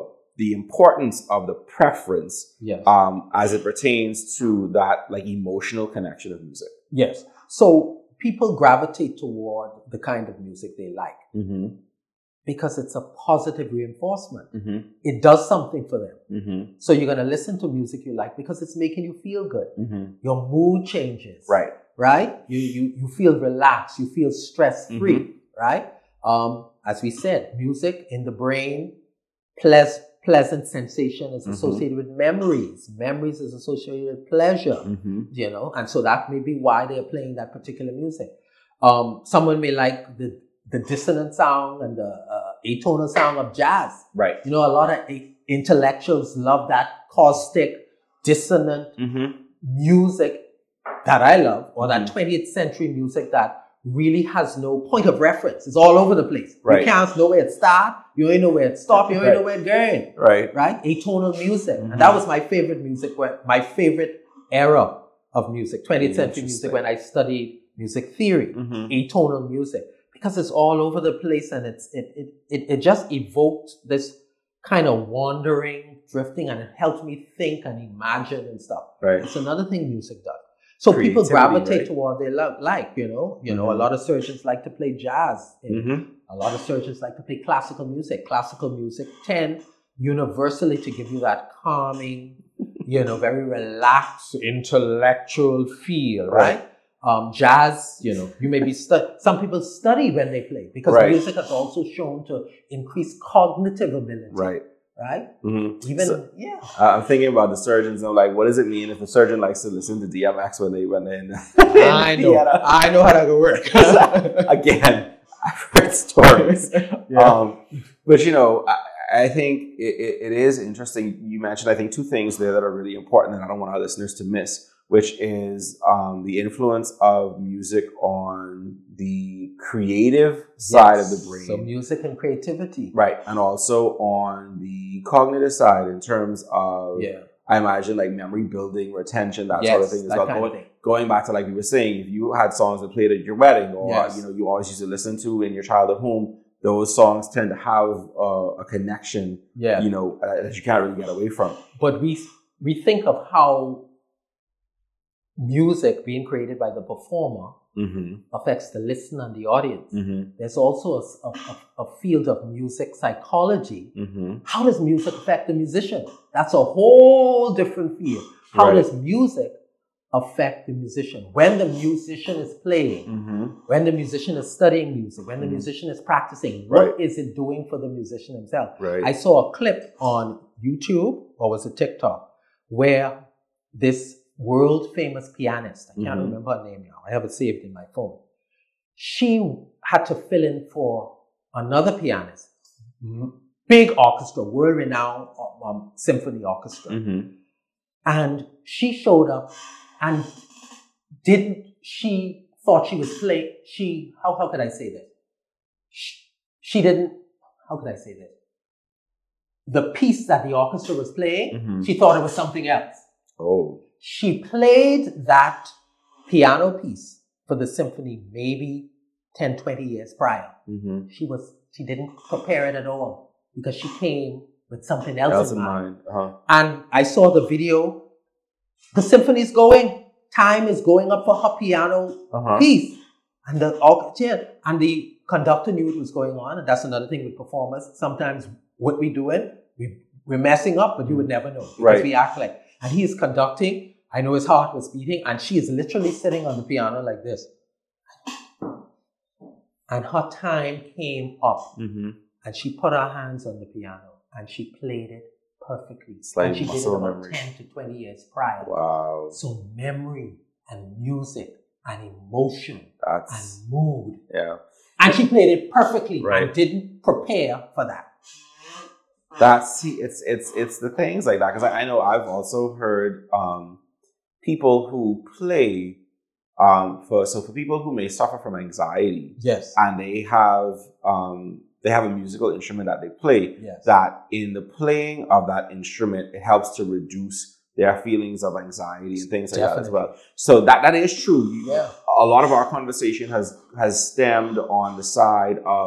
the importance of the preference Yes. um, as it pertains to that like emotional connection of music. Yes. So people gravitate toward the kind of music they like Mm-hmm. because it's a positive reinforcement. Mm-hmm. It does something for them. Mm-hmm. So you're going to listen to music you like because it's making you feel good. Mm-hmm. Your mood changes. Right. Right? You, you, you feel relaxed. You feel stress-free. Mhm. Right? Um, as we said, music in the brain, pleas- pleasant sensation is Mhm. associated with memories. Memories is associated with pleasure. Mm-hmm. You know, and so that may be why they're playing that particular music. Um, someone may like the, the dissonant sound and the uh, atonal sound of jazz. Right. You know, a lot of a- intellectuals love that caustic, dissonant Mm-hmm. music that I love, or that Mhm. twentieth century music that really has no point of reference. It's all over the place. Right. You can't know where it starts, you ain't know where it stops, you ain't Right. know where it's going. Right. Right? Atonal music. Mhm. And that was my favorite music, where, my favorite era of music, twentieth century music, Interesting. when I studied music theory, Mm-hmm. atonal music, because it's all over the place, and it's it it it, it just evoked this kind of wandering, drifting, and it helped me think and imagine and stuff. Right. It's another thing music does. So people Creativity, gravitate right? toward they love, like, you know, you know, Mhm. a lot of surgeons like to play jazz. And Mm-hmm. a lot of surgeons like to play classical music. Classical music tend universally to give you that calming, you know, very relaxed, intellectual feel, right? Right. Um, jazz, you know, you may be stu- some people study when they play because Right. music has also shown to increase cognitive ability, Right. right? Mm-hmm. Even So- yeah, Uh, I'm thinking about the surgeons. And I'm like, what does it mean if the surgeon likes to listen to D M X when they when they in the, I know, theater? I know how that could work. Again, I've heard stories. Yeah. Um, but you know, I, I think it, it, it is interesting. You mentioned, I think, two things there that are really important, and I don't want our listeners to miss, which is um, the influence of music on the creative side of the brain. So music and creativity. Right. And also on the cognitive side in terms of, Yeah. I imagine, like memory building, retention, that Yes, sort of thing as that well. kind of Going, thing. going back to, like we were saying, if you had songs that played at your wedding or, Yes. you know, you always used to listen to in your childhood home, those songs tend to have uh, a connection, Yeah. you know, uh, that you can't really get away from. But we we think of how music being created by the performer Mm-hmm. affects the listener and the audience. Mm-hmm. There's also a, a, a field of music psychology. Mm-hmm. How does music affect the musician? That's a whole different field. How Right. does music affect the musician? When the musician is playing, Mm-hmm. when the musician is studying music, when the Mhm. musician is practicing, what Right. is it doing for the musician himself? Right. I saw a clip on YouTube, or was it TikTok, where this world famous pianist, I can't Mhm. remember her name now, I have it saved in my phone. She had to fill in for another pianist, m- big orchestra, world renowned um, symphony orchestra. Mm-hmm. And she showed up and didn't, she thought she was playing, she, how, how could I say this? She, she didn't, how could I say this? The piece that the orchestra was playing, Mhm. she thought it was something else. Oh. She played that piano piece for the symphony maybe ten, twenty years prior. Mm-hmm. She was, she didn't prepare it at all because she came with something else, Else in in mind. mind. Uh-huh. And I saw the video. The symphony's going. Time is going up for her piano Uh-huh. piece. And the orchestra, and the conductor knew what was going on. And that's another thing with performers. Sometimes what we doing, we, we're messing up, but you would never know. Because Right. we act like, and he is conducting. I know his heart was beating. And she is literally sitting on the piano like this. And her time came up. Mm-hmm. And she put her hands on the piano. And she played it perfectly. It's like and she did it muscle about memory. ten to twenty years prior. Wow. So memory and music and emotion That's, and mood. yeah. And she played it perfectly Right. and didn't prepare for that. That's, see, it's, it's, it's the things like that. Because I, I know I've also heard um, people who play um, for, so for people who may suffer from anxiety Yes. and they have, um, they have a musical instrument that they play, Yes. that in the playing of that instrument, it helps to reduce their feelings of anxiety and things like that as Definitely. well. So that, that is true. You- Yeah. A lot of our conversation has, has stemmed on the side of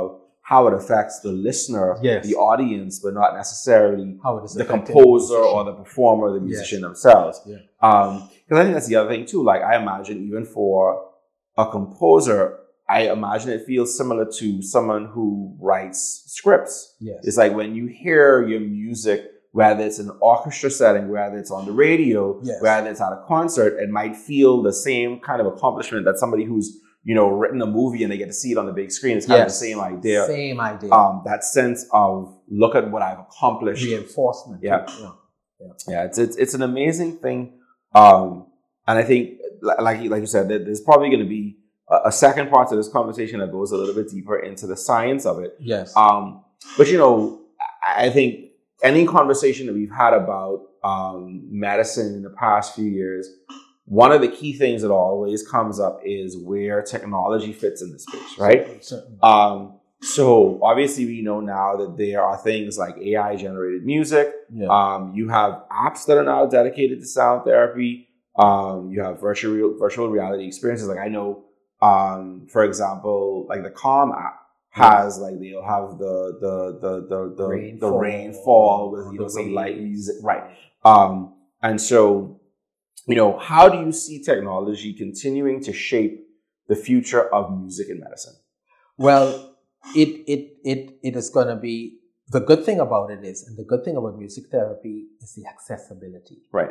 how it affects the listener, yes. the audience, but not necessarily how it is the composer the or the performer, the musician yes. themselves. Yeah. Um, because I think that's the other thing too. Like I imagine even for a composer, I imagine it feels similar to someone who writes scripts. Yes. It's like when you hear your music, whether it's an orchestra setting, whether it's on the radio, yes. whether it's at a concert, it might feel the same kind of accomplishment that somebody who's, you know, written a movie and they get to see it on the big screen. It's kind yes. of the same idea. Same idea. Um, that sense of look at what I've accomplished. Reinforcement. Yeah. Yeah. Yeah. yeah it's, it's, it's an amazing thing. Um, and I think, like, like you said, there's probably going to be a, a second part to this conversation that goes a little bit deeper into the science of it. Yes. Um, but, you know, I think any conversation that we've had about um, medicine in the past few years, one of the key things that always comes up is where technology fits in the space, right? Certainly. Um, so obviously we know now that there are things like A I generated music. Yeah. Um, you have apps that are now dedicated to sound therapy. Um, you have virtual virtual reality experiences. Like I know, um, for example, like the Calm app has like they'll have the the the the the rainfall, the rainfall with you know some light music, right? Um, and so. You know, how do you see technology continuing to shape the future of music and medicine? Well, it it it it is going to be, the good thing about it is, and the good thing about music therapy is the accessibility. Right.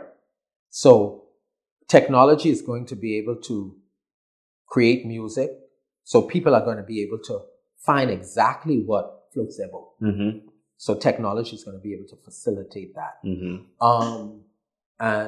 So technology is going to be able to create music, so people are going to be able to find exactly what floats their boat. Mm-hmm. So technology is going to be able to facilitate that. Mm-hmm. Um, and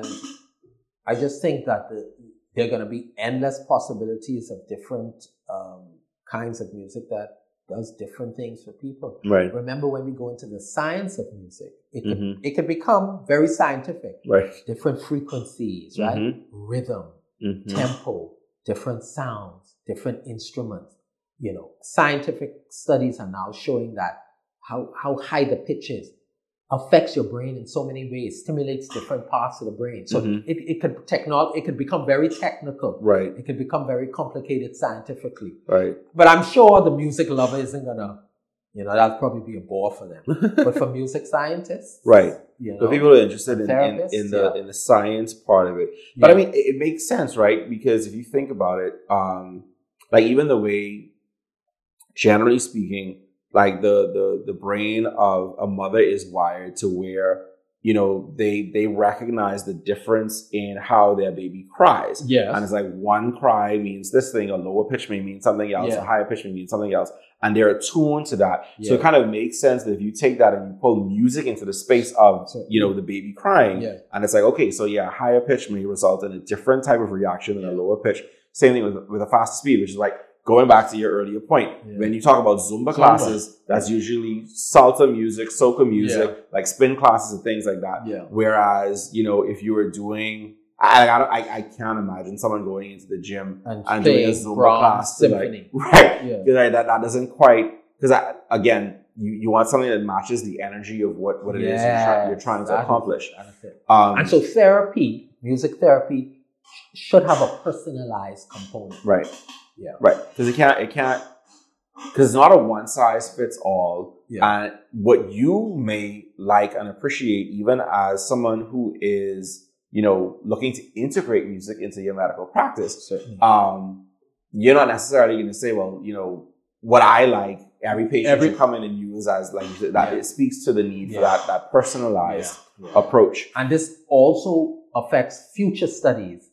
I just think that the, there are going to be endless possibilities of different um, kinds of music that does different things for people. Right. Remember, when we go into the science of music, it could, mm-hmm. it could become very scientific. Right. Different frequencies, right? Mm-hmm. Rhythm, mm-hmm. tempo, different sounds, different instruments. You know, scientific studies are now showing that how, how high the pitch is affects your brain in so many ways, stimulates different parts of the brain. So mm-hmm. it, it could technol it could become very technical. Right. It could become very complicated scientifically. Right. But I'm sure the music lover isn't gonna, you know, that'll probably be a bore for them. But for music scientists, right. You know, so people are interested in, in, in the yeah. in the science part of it. But yeah. I mean, it, it makes sense, right? Because if you think about it, um, like even the way, generally speaking, like the, the, the brain of a mother is wired to where, you know, they, they recognize the difference in how their baby cries. Yes. And it's like one cry means this thing, a lower pitch may mean something else, yeah. a higher pitch may mean something else. And they're attuned to that. Yeah. So it kind of makes sense that if you take that and you pull music into the space of, so, you know, the baby crying, yeah. and it's like, okay, so yeah, higher pitch may result in a different type of reaction than yeah. a lower pitch. Same thing with, with a faster speed, which is like, going back to your earlier point, yeah. when you talk about Zumba, Zumba. classes, that's usually salsa music, soca music, yeah. like spin classes and things like that. Yeah. Whereas, you know, if you were doing, I, I, I, I can't imagine someone going into the gym and, and doing a Zumba Brahms class. Symphony. Like, right. Yeah. Right. That, that doesn't quite, because again, you, you want something that matches the energy of what, what it yes. is you're, try, you're trying to that accomplish. Is, that is it. Um, and so therapy, music therapy, should have a personalized component. Right. Yeah. Right. Because it can't, it can't, because it's not a one size fits all. Yeah. And what you may like and appreciate, even as someone who is, you know, looking to integrate music into your medical practice, Certainly. um, you're not necessarily going to say, well, you know, what I like, every patient Every, should come in and use as like that. Yeah. It speaks to the need yeah. for that, that personalized yeah. Yeah. approach. And this also affects future studies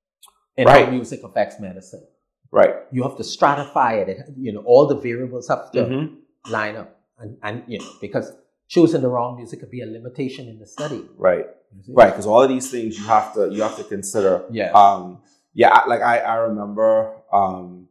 in right. how music affects medicine. Right. You have to stratify it. You know, all the variables have to mm-hmm. line up. And, and, you know, because choosing the wrong music could be a limitation in the study. Right. Right. Because all of these things you have to, you have to consider. Yeah. Um, yeah. Like I, I remember, um,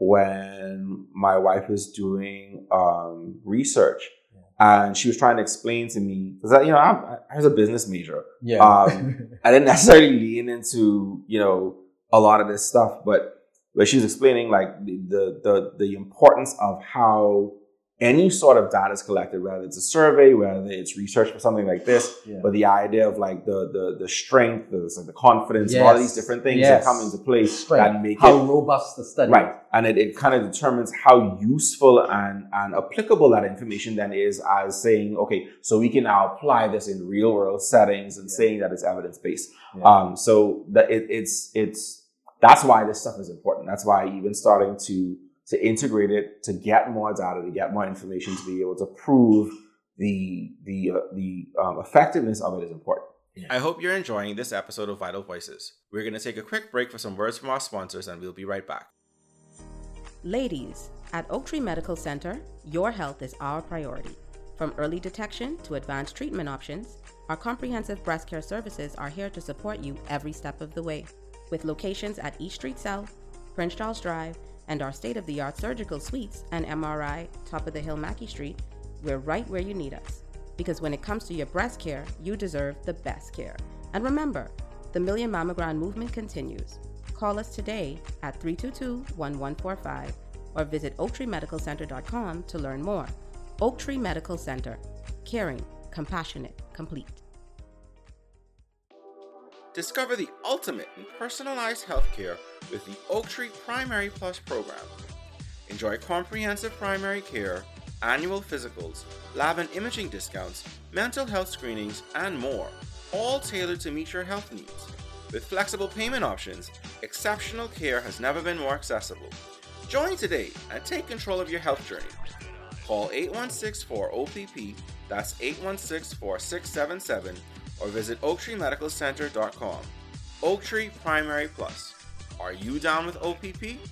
when my wife was doing, um, research yeah. and she was trying to explain to me, because you know, I'm, I was a business major. Yeah. Um, I didn't necessarily lean into, you know, a lot of this stuff, but, but she was explaining like the, the, the, the importance of how any sort of data is collected, whether it's a survey, whether it's research for something like this, Yeah. but the idea of like the the the strength, the, the confidence, Yes. and all these different things Yes. that come into play Strength. that make How it robust the study right. is. And it, it kind of determines how useful and, and applicable that information then is as saying, okay, so we can now apply this in real world settings and Yeah. saying that it's evidence based. Yeah. Um, so that it, it's it's that's why this stuff is important. That's why even starting to to integrate it, to get more data, to get more information, to be able to prove the the uh, the um, effectiveness of it is important. I hope you're enjoying this episode of Vital Voices. We're going to take a quick break for some words from our sponsors, and we'll be right back. Ladies, at Oak Tree Medical Center, your health is our priority. From early detection to advanced treatment options, our comprehensive breast care services are here to support you every step of the way. With locations at East Street South, Prince Charles Drive, and our state-of-the-art surgical suites and M R I, top of the hill Mackey Street, we're right where you need us. Because when it comes to your breast care, you deserve the best care. And remember, the Million Mammogram movement continues. Call us today at three two two, one one four five or visit oak tree medical center dot com to learn more. Oak Tree Medical Center. Caring, compassionate, complete. Discover the ultimate in personalized healthcare with the Oak Tree Primary Plus program. Enjoy comprehensive primary care, annual physicals, lab and imaging discounts, mental health screenings, and more, all tailored to meet your health needs. With flexible payment options, exceptional care has never been more accessible. Join today and take control of your health journey. Call eight one six four O P P, that's eight one six four six seven seven, or visit oak tree medical center dot com. Oak Tree Primary Plus. Are you down with O P P?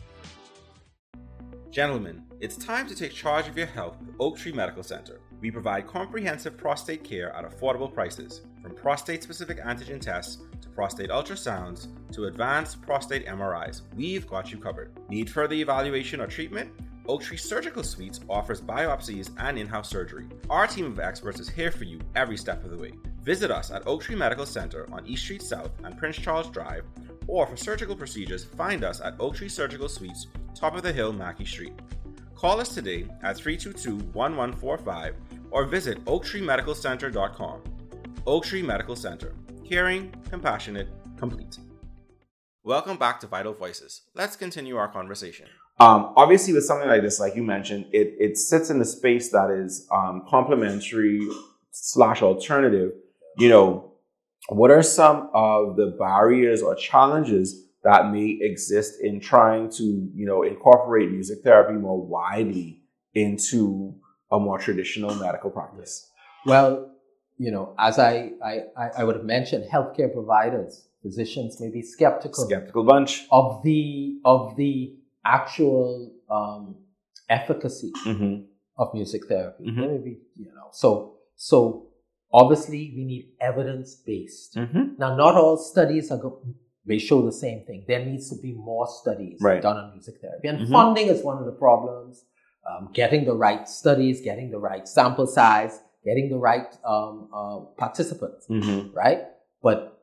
Gentlemen, it's time to take charge of your health with Oak Tree Medical Center. We provide comprehensive prostate care at affordable prices, from prostate-specific antigen tests to prostate ultrasounds to advanced prostate M R Is. We've got you covered. Need further evaluation or treatment? Oak Tree Surgical Suites offers biopsies and in-house surgery. Our team of experts is here for you every step of the way. Visit us at Oak Tree Medical Center on East Street South and Prince Charles Drive, or for surgical procedures, find us at Oak Tree Surgical Suites, top of the hill, Mackey Street. Call us today at three two two, one one four five or visit oak tree medical center dot com. Oak Tree Medical Center. Caring, compassionate, complete. Welcome back to Vital Voices. Let's continue our conversation. Um, obviously, with something like this, like you mentioned, it it sits in the space that is um, complementary slash alternative. You know, what are some of the barriers or challenges that may exist in trying to, you know, incorporate music therapy more widely into a more traditional medical practice? Well, you know, as I, I, I would have mentioned, healthcare providers, physicians may be skeptical, Skeptical bunch. of the of the actual um, efficacy Mm-hmm. of music therapy. Mhm. They may be, you know, so so obviously we need evidence based. Mm-hmm. Now, not all studies are go- may show the same thing. There needs to be more studies Right. done on music therapy, and Mhm. funding is one of the problems. Um, getting the right studies, getting the right sample size, getting the right um, uh, participants, Mm-hmm. right? But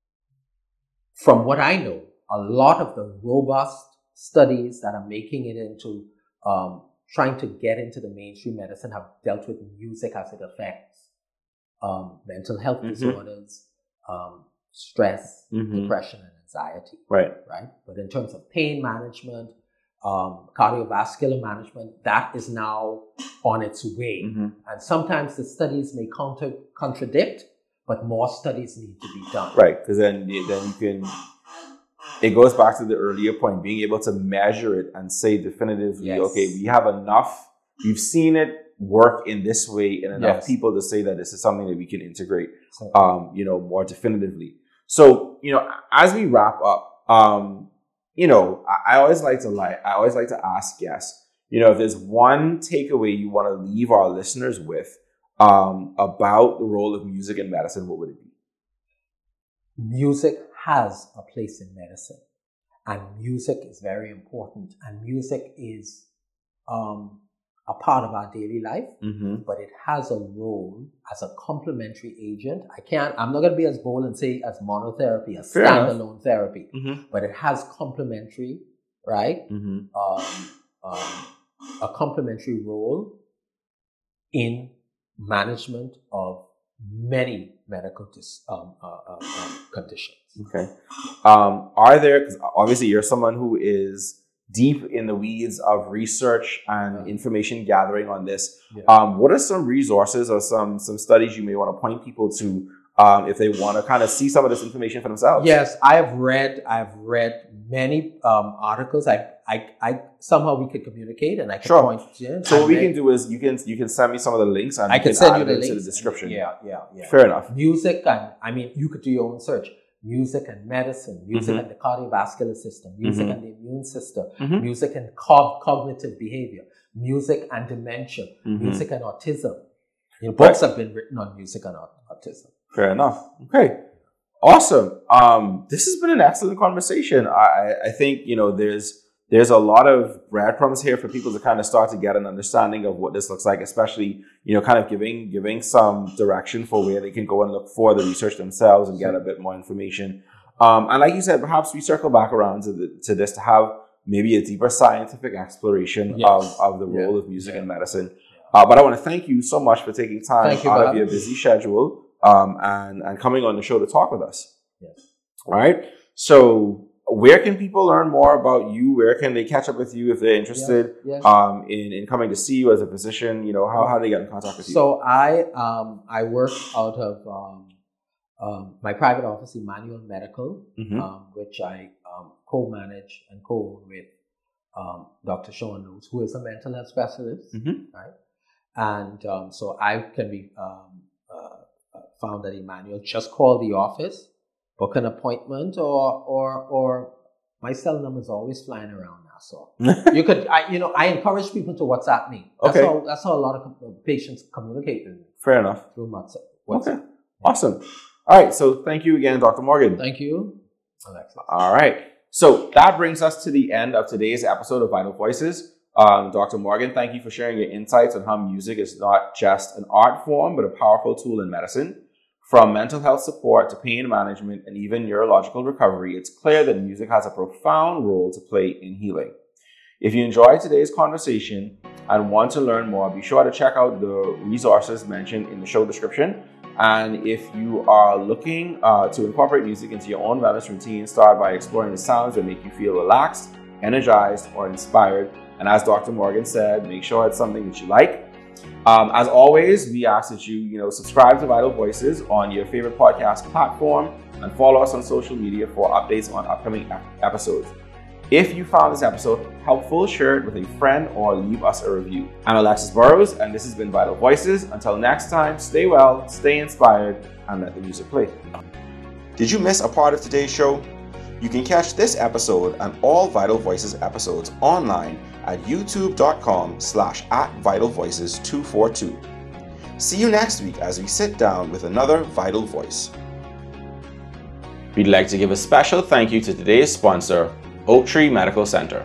from what I know, a lot of the robust studies that are making it into um, trying to get into the mainstream medicine have dealt with music as it affects um, mental health Mhm. disorders, um, stress, Mhm. depression, and anxiety, Right. right? But in terms of pain management, um, cardiovascular management, that is now on its way. Mm-hmm. And sometimes the studies may counter contradict, but more studies need to be done. Right, because then then you can. It goes back to the earlier point, being able to measure it and say definitively, Yes. okay, we have enough. We've seen it work in this way, and enough Yes. people to say that this is something that we can integrate, So, um, you know, more definitively. So, you know, as we wrap up, um, you know, I, I always like to like, I always like to ask guests, you know, if there's one takeaway you want to leave our listeners with um, about the role of music in medicine, what would it be? music has a place in medicine, and music is very important, and music is um, a part of our daily life, Mm-hmm. but it has a role as a complementary agent. I can't, I'm not going to be as bold and say as monotherapy, as Fair enough. standalone therapy, Mm-hmm. but it has complementary, right? Mm-hmm. Um, um, a complementary role in management of many medical dis, um, uh, uh, um, conditions. Okay. Um, are there, because obviously you're someone who is deep in the weeds of research and yeah. information gathering on this. Yeah. Um, what are some resources or some some studies you may want to point people to um, if they want to kind of see some of this information for themselves? Yes, I've read I've read many um, articles. I, I I somehow we could communicate and I can sure. point to it. So what read, we can do is you can you can send me some of the links and I can, can send add you the it links to the description. Yeah, yeah, yeah. Fair enough. Music and I mean you could do your own search. Music and medicine, music mm-hmm. and the cardiovascular system, music mm-hmm. and the immune system, mm-hmm. music and co- cognitive behavior, music and dementia, mm-hmm. music and autism. You know, books right. have been written on music and autism. Fair enough. Okay. Awesome. Um, this has been an excellent conversation. I, I think, you know, there's there's a lot of breadcrumbs here for people to kind of start to get an understanding of what this looks like, especially, you know, kind of giving giving some direction for where they can go and look for the research themselves and get a bit more information. Um, and like you said, perhaps we circle back around to, the, to this to have maybe a deeper scientific exploration yes. of, of the role yeah. of music yeah. in medicine. Uh, but I want to thank you so much for taking time out of your busy schedule um, and, and coming on the show to talk with us. Yes. All right. So where can people learn more about you? Where can they catch up with you if they're interested yes, yes. Um, in, in coming to see you as a physician? You know, how, how do they get in contact with you? So I um, I work out of um, um, my private office, Emmanuel Medical, mm-hmm. um, which I um, co-manage and co-own with um, Doctor Sean Lewis, who is a mental health specialist, mm-hmm. right? And um, so I can be um, uh, found at Emmanuel. Just call the office, book an appointment, or or or my cell number is always flying around now. So you could, I, you know, I encourage people to WhatsApp me. That's okay. how that's how a lot of patients communicate with me. Fair enough. Through WhatsApp. Okay. Awesome. All right. So thank you again, Doctor Morgan. Thank you, Alexis. All right. So that brings us to the end of today's episode of Vital Voices. Um, Doctor Morgan, thank you for sharing your insights on how music is not just an art form, but a powerful tool in medicine. From mental health support to pain management and even neurological recovery, it's clear that music has a profound role to play in healing. If you enjoyed today's conversation and want to learn more, be sure to check out the resources mentioned in the show description. And if you are looking uh, to incorporate music into your own wellness routine, start by exploring the sounds that make you feel relaxed, energized, or inspired. And as Doctor Morgan said, make sure it's something that you like. Um, as always, we ask that you, you know, subscribe to Vital Voices on your favorite podcast platform and follow us on social media for updates on upcoming ep- episodes. If you found this episode helpful, share it with a friend or leave us a review. I'm Alexis Burrows, and this has been Vital Voices. Until next time, stay well, stay inspired, and let the music play. Did you miss a part of today's show? You can catch this episode and all Vital Voices episodes online at youtube.com slash at Vital Voices 242. See you next week as we sit down with another Vital Voice. We'd like to give a special thank you to today's sponsor, Oaktree Medical Center.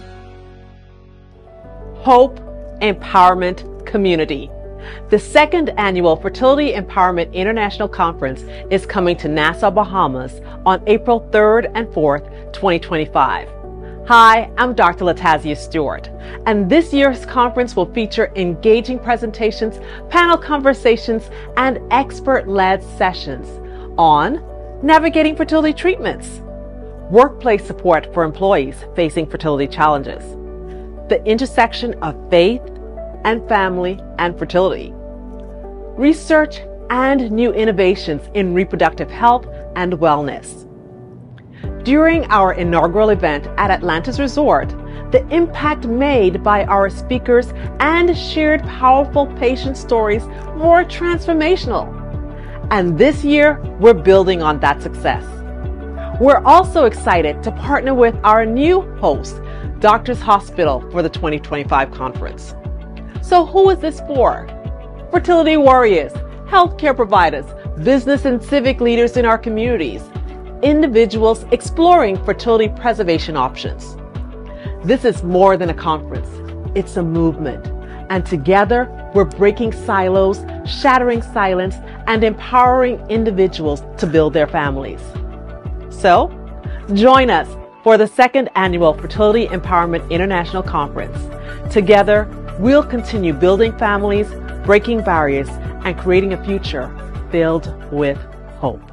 Hope Empowerment Community. The second annual Fertility Empowerment International Conference is coming to Nassau, Bahamas on April third and fourth, twenty twenty-five. Hi, I'm Doctor Latazia Stewart, and this year's conference will feature engaging presentations, panel conversations, and expert-led sessions on navigating fertility treatments, workplace support for employees facing fertility challenges, the intersection of faith and family and fertility, research and new innovations in reproductive health and wellness. During our inaugural event at Atlantis Resort, the impact made by our speakers and shared powerful patient stories were transformational. And this year, we're building on that success. We're also excited to partner with our new host, Doctors Hospital, for the twenty twenty-five conference. So who is this for? Fertility warriors, healthcare providers, business and civic leaders in our communities, individuals exploring fertility preservation options. This is more than a conference. It's a movement. And together, we're breaking silos, shattering silence, and empowering individuals to build their families. So, join us for the second annual Fertility Empowerment International Conference. Together, we'll continue building families, breaking barriers, and creating a future filled with hope.